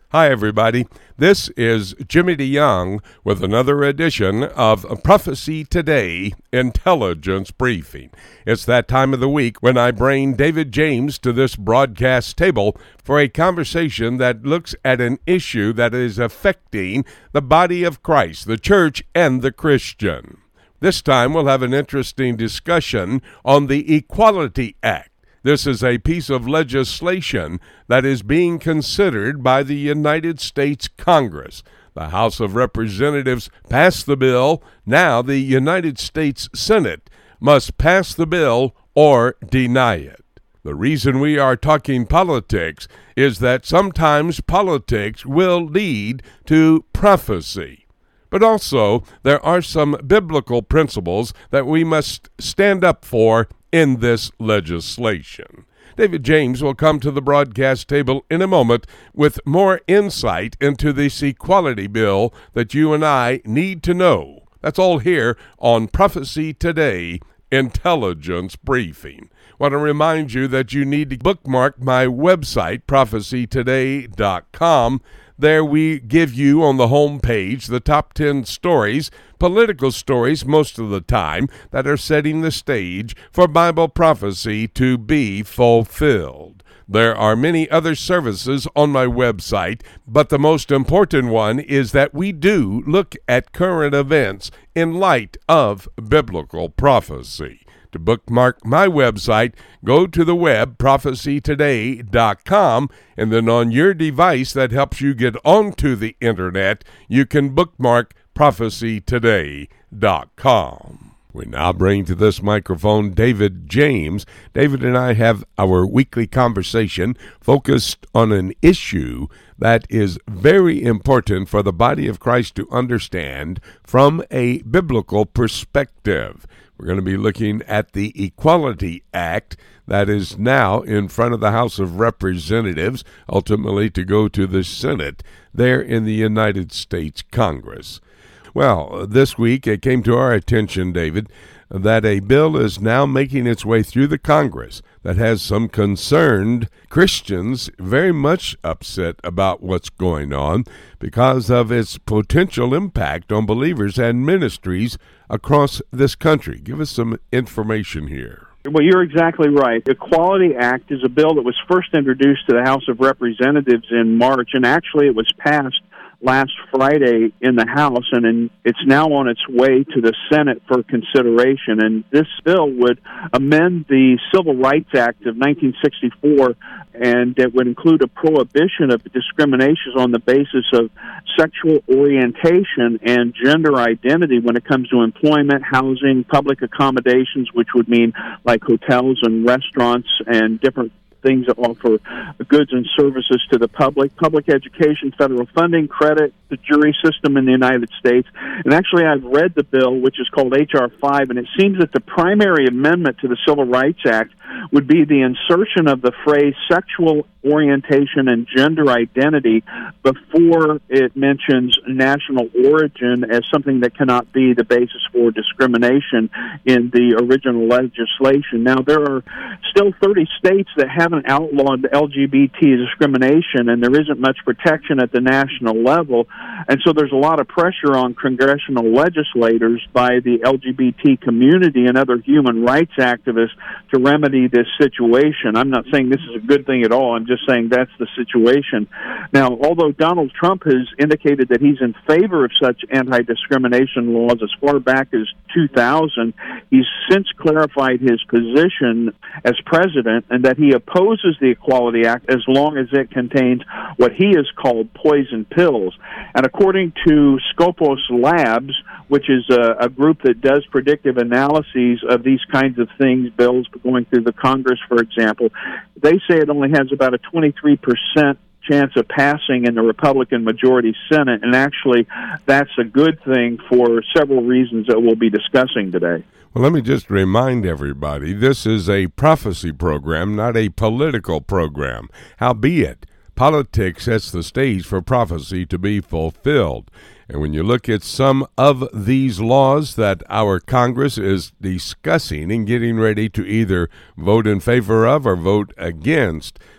Hi, everybody. This is Jimmy DeYoung with another edition of Prophecy Today Intelligence Briefing. It's that time of the week when I bring David James to this broadcast table for a conversation that looks at an issue that is affecting the body of Christ, the church, and the Christian. This time we'll have an interesting discussion on the Equality Act. This is a piece of legislation that is being considered by the United States Congress. The House of Representatives passed the bill. Now the United States Senate must pass the bill or deny it. The reason we are talking politics is that sometimes politics will lead to prophecy. But also, there are some biblical principles that we must stand up for in this legislation. David James will come to the broadcast table in a moment with more insight into this equality bill that you and I need to know. That's all here on Prophecy Today Intelligence Briefing. I want to remind you that you need to bookmark my website, prophecytoday.com. There we give you on the home page the top 10 stories, political stories most of the time, that are setting the stage for Bible prophecy to be fulfilled. There are many other services on my website, but the most important one is that we do look at current events in light of biblical prophecy. To bookmark my website, go to the web, prophecytoday.com, and then on your device that helps you get onto the internet, you can bookmark prophecytoday.com. We now bring to this microphone David James. David and I have our weekly conversation focused on an issue that is very important for the body of Christ to understand from a biblical perspective. We're going to be looking at the Equality Act that is now in front of the House of Representatives, ultimately to go to the Senate there in the United States Congress. Well, this week it came to our attention, David, that a bill is now making its way through the Congress that has some concerned Christians very much upset about what's going on because of its potential impact on believers and ministries across this country. Give us some information here. Well, you're exactly right. The Equality Act is a bill that was first introduced to the House of Representatives in March, and actually it was passed last Friday in the House, and it's now on its way to the Senate for consideration. And this bill would amend the Civil Rights Act of 1964, and it would include a prohibition of discrimination on the basis of sexual orientation and gender identity when it comes to employment, housing, public accommodations, which would mean like hotels and restaurants and different things that offer goods and services to the public education, federal funding, credit, the jury system in the United States. And actually, I've read the bill, which is called H.R. 5, and it seems that the primary amendment to the Civil Rights Act would be the insertion of the phrase sexual orientation and gender identity before it mentions national origin as something that cannot be the basis for discrimination in the original legislation. Now, there are still 30 states that haven't outlawed LGBT discrimination, and there isn't much protection at the national level. And so there's a lot of pressure on congressional legislators by the LGBT community and other human rights activists to remedy this situation. I'm not saying this is a good thing at all. I'm just saying that's the situation. Now, although Donald Trump has indicated that he's in favor of such anti-discrimination laws as far back as 2000, he's since clarified his position as president and that he opposes the Equality Act as long as it contains what he has called poison pills. And according to Scopus Labs, which is a group that does predictive analyses of these kinds of things, bills going through the Congress, for example, they say it only has about a 23% chance of passing in the Republican majority Senate, and actually that's a good thing for several reasons that we'll be discussing today. Well, let me just remind everybody, this is a prophecy program, not a political program. Howbeit, politics sets the stage for prophecy to be fulfilled. And when you look at some of these laws that our Congress is discussing and getting ready to either vote in favor of or vote against,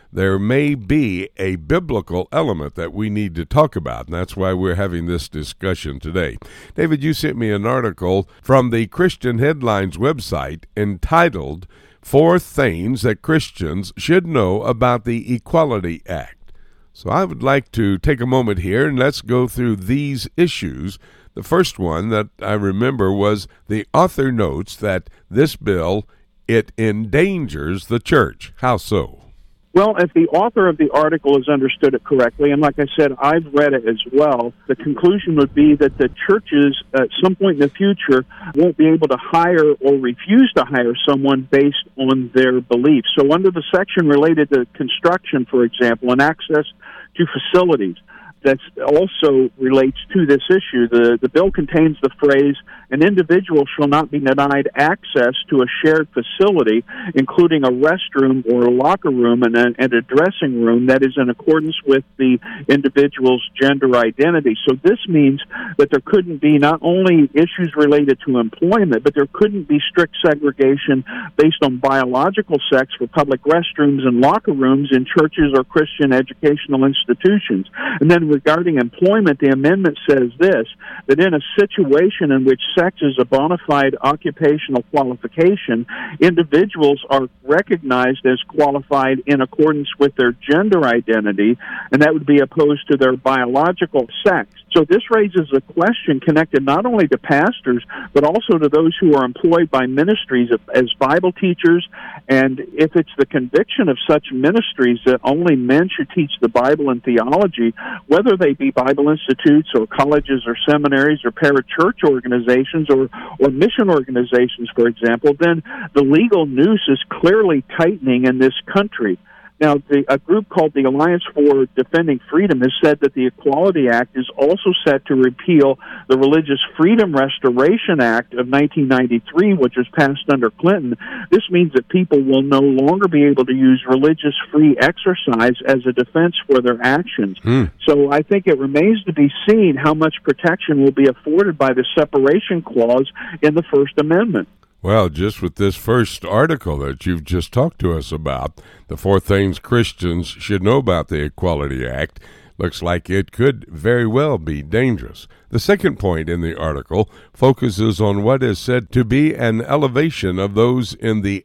there may be a biblical element that we need to talk about, and that's why we're having this discussion today. David, you sent me an article from the Christian Headlines website entitled 4 Things That Christians Should Know About the Equality Act. So I would like to take a moment here and let's go through these issues. The first one that I remember was the author notes that this bill, it endangers the church. How so? Well, if the author of the article has understood it correctly, and like I said, I've read it as well, the conclusion would be that the churches at some point in the future won't be able to hire or refuse to hire someone based on their beliefs. So under the section related to construction, for example, and access to facilities, that also relates to this issue. The bill contains the phrase, an individual shall not be denied access to a shared facility, including a restroom or a locker room and a dressing room that is in accordance with the individual's gender identity. So this means that there couldn't be not only issues related to employment, but there couldn't be strict segregation based on biological sex for public restrooms and locker rooms in churches or Christian educational institutions. And then regarding employment, the amendment says this, that in a situation in which sex is a bona fide occupational qualification, individuals are recognized as qualified in accordance with their gender identity, and that would be opposed to their biological sex. So this raises a question connected not only to pastors, but also to those who are employed by ministries as Bible teachers, and if it's the conviction of such ministries that only men should teach the Bible and theology, whether they be Bible institutes or colleges or seminaries or parachurch organizations or mission organizations, for example, then the legal noose is clearly tightening in this country. Now, a group called the Alliance for Defending Freedom has said that the Equality Act is also set to repeal the Religious Freedom Restoration Act of 1993, which was passed under Clinton. This means that people will no longer be able to use religious free exercise as a defense for their actions. So I think it remains to be seen how much protection will be afforded by the separation clause in the First Amendment. Well, just with this first article that you've just talked to us about, the 4 things Christians should know about the Equality Act, looks like it could very well be dangerous. The second point in the article focuses on what is said to be an elevation of those in the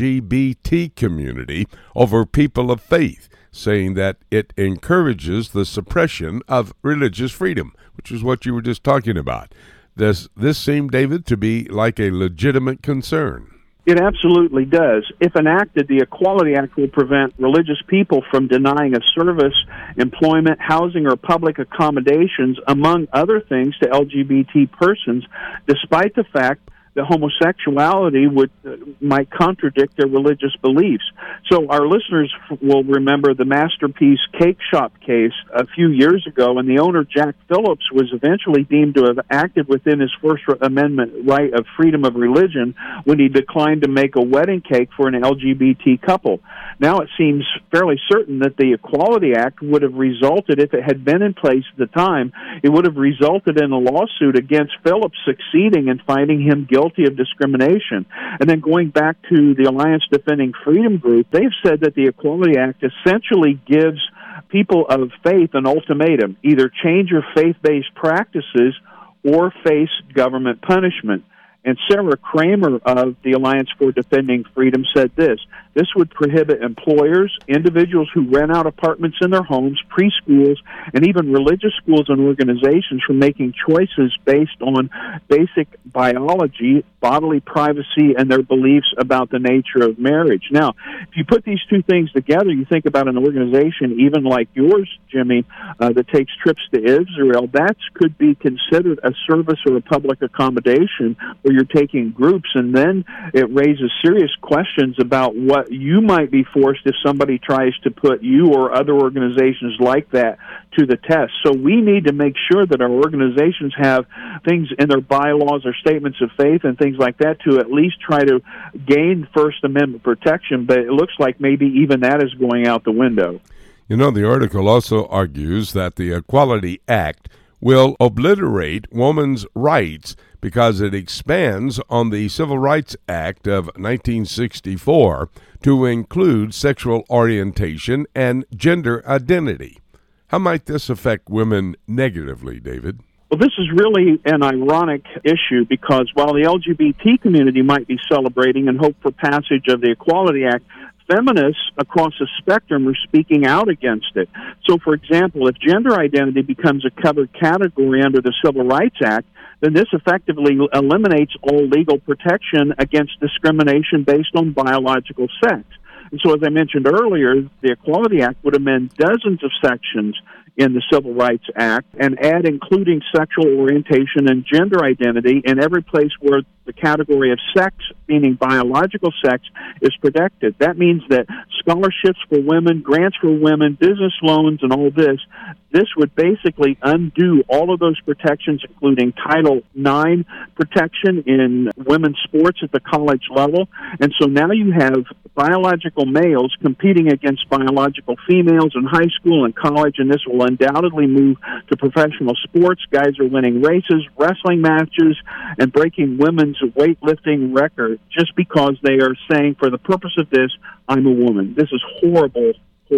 LGBT community over people of faith, saying that it encourages the suppression of religious freedom, which is what you were just talking about. Does this seem, David, to be like a legitimate concern? It absolutely does. If enacted, the Equality Act will prevent religious people from denying a service, employment, housing, or public accommodations, among other things, to LGBT persons, despite the fact that homosexuality might contradict their religious beliefs. So our listeners will remember the Masterpiece Cake Shop case a few years ago, and the owner, Jack Phillips, was eventually deemed to have acted within his First Amendment right of freedom of religion when he declined to make a wedding cake for an LGBT couple. Now it seems fairly certain that the Equality Act would have resulted, if it had been in place at the time, it would have resulted in a lawsuit against Phillips succeeding in finding him guilty of discrimination. And then going back to the Alliance Defending Freedom group, they've said that the Equality Act essentially gives people of faith an ultimatum: either change your faith-based practices or face government punishment. And Sarah Kramer of the Alliance for Defending Freedom said this: this would prohibit employers, individuals who rent out apartments in their homes, preschools, and even religious schools and organizations from making choices based on basic biology, bodily privacy, and their beliefs about the nature of marriage. Now, if you put these two things together, you think about an organization even like yours, Jimmy, that takes trips to Israel, that could be considered a service or a public accommodation where you're taking groups, and then it raises serious questions about what you might be forced if somebody tries to put you or other organizations like that to the test. So we need to make sure that our organizations have things in their bylaws or statements of faith and things like that to at least try to gain First Amendment protection, but it looks like maybe even that is going out the window. You know, the article also argues that the Equality Act will obliterate women's rights because it expands on the Civil Rights Act of 1964 to include sexual orientation and gender identity. How might this affect women negatively, David? Well, this is really an ironic issue because while the LGBT community might be celebrating and hope for passage of the Equality Act, feminists across the spectrum are speaking out against it. So, for example, if gender identity becomes a covered category under the Civil Rights Act, then this effectively eliminates all legal protection against discrimination based on biological sex. And so, as I mentioned earlier, the Equality Act would amend dozens of sections in the Civil Rights Act and add including sexual orientation and gender identity in every place where the category of sex, meaning biological sex, is protected. That means that scholarships for women, grants for women, business loans, and all this would basically undo all of those protections, including Title IX protection in women's sports at the college level. And so now you have biological males competing against biological females in high school and college, and this will undoubtedly move to professional sports. Guys are winning races, wrestling matches, and breaking women's weightlifting record just because they are saying, for the purpose of this, I'm a woman. This is horrible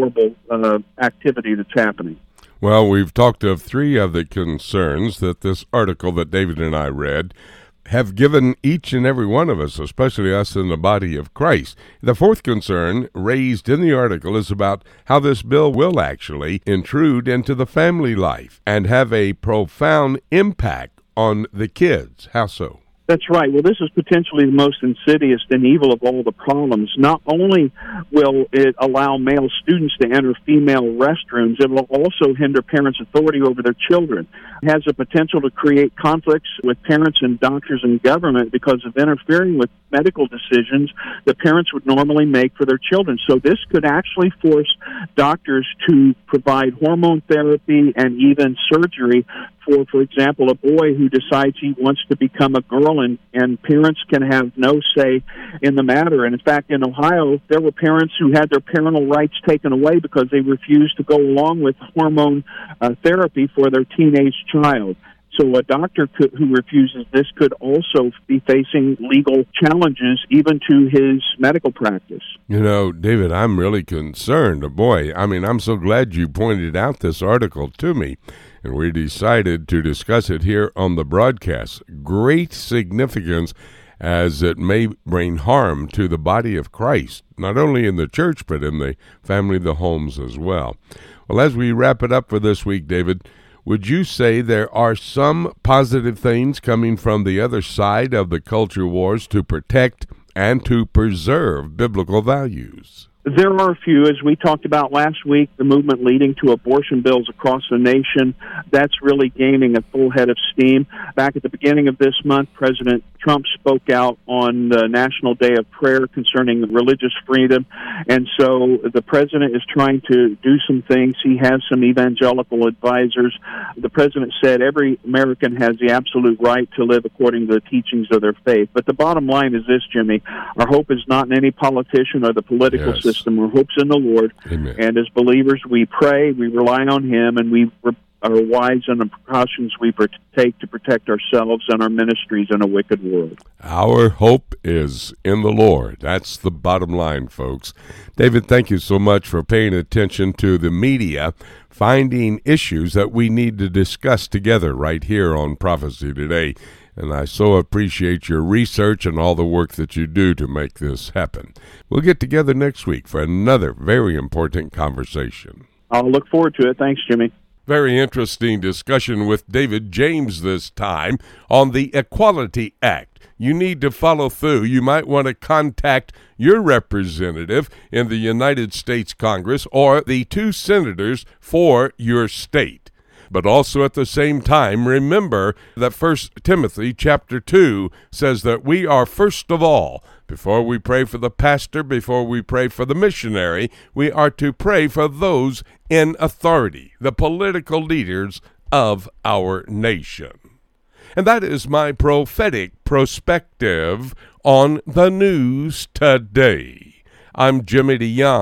activity that's happening. Well, we've talked of three of the concerns that this article that David and I read have given each and every one of us, especially us in the body of Christ. The fourth concern raised in the article is about how this bill will actually intrude into the family life and have a profound impact on the kids. How so? That's right. Well, this is potentially the most insidious and evil of all the problems. Not only will it allow male students to enter female restrooms, it will also hinder parents' authority over their children. It has the potential to create conflicts with parents and doctors and government because of interfering with medical decisions that parents would normally make for their children. So this could actually force doctors to provide hormone therapy and even surgery for example, a boy who decides he wants to become a girl, and parents can have no say in the matter. And in fact, in Ohio, there were parents who had their parental rights taken away because they refused to go along with hormone therapy for their teenage child. So a doctor who refuses this could also be facing legal challenges even to his medical practice. You know, David, I'm really concerned. Boy, I'm so glad you pointed out this article to me, and we decided to discuss it here on the broadcast. Great significance as it may bring harm to the body of Christ, not only in the church, but in the family, the homes as well. Well, as we wrap it up for this week, David, would you say there are some positive things coming from the other side of the culture wars to protect and to preserve biblical values? There are a few. As we talked about last week, the movement leading to abortion bills across the nation, that's really gaining a full head of steam. Back at the beginning of this month, President Trump spoke out on the National Day of Prayer concerning religious freedom, and so the president is trying to do some things. He has some evangelical advisors. The president said every American has the absolute right to live according to the teachings of their faith. But the bottom line is this, Jimmy, our hope is not in any politician or the political system. Our hope's in the Lord. Amen. And as believers, we pray, we rely on Him, and we are wise in the precautions we take to protect ourselves and our ministries in a wicked world. Our hope is in the Lord. That's the bottom line, folks. David, thank you so much for paying attention to the media, finding issues that we need to discuss together right here on Prophecy Today. And I so appreciate your research and all the work that you do to make this happen. We'll get together next week for another very important conversation. I'll look forward to it. Thanks, Jimmy. Very interesting discussion with David James this time on the Equality Act. You need to follow through. You might want to contact your representative in the United States Congress or the 2 senators for your state. But also at the same time, remember that 1 Timothy chapter 2 says that we are first of all, before we pray for the pastor, before we pray for the missionary, we are to pray for those in authority, the political leaders of our nation. And that is my prophetic perspective on the news today. I'm Jimmy DeYoung.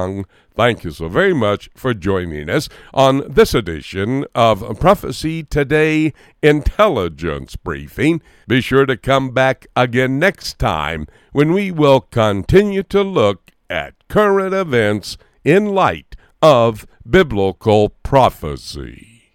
Thank you so very much for joining us on this edition of Prophecy Today Intelligence Briefing. Be sure to come back again next time when we will continue to look at current events in light of biblical prophecy.